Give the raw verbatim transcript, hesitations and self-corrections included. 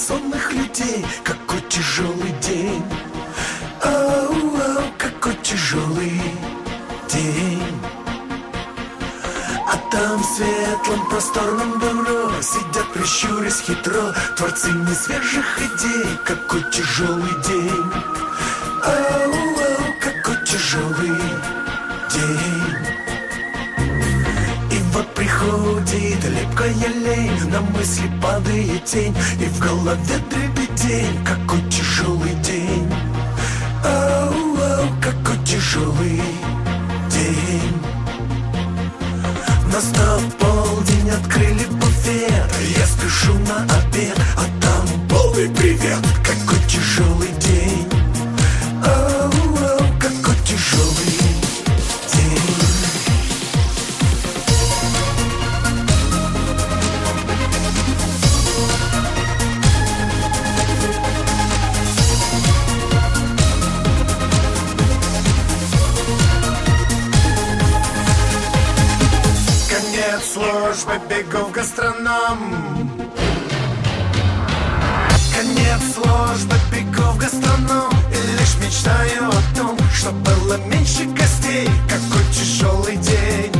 сонных людей. Какой тяжелый день, оу, оу, какой тяжелый день. А там в светлом просторном бюро сидят, прищурясь хитро, творцы несвежих идей. Какой тяжелый день, оу, оу, какой тяжелый день. И вот приходит липкая лень, на мысли падает тень, и в голове дребедень. Какой тяжелый день, оу, оу, какой тяжелый день. Настал полдень, открыли буфет, я спешу на обед, а там полный привет. Какой тяжелый день, оу, оу, какой тяжелый день. Конец службы, бегу в гастроном. Конец службы, бегу в гастроном. И лишь мечтаю о том, что было меньше гостей. Какой тяжелый день,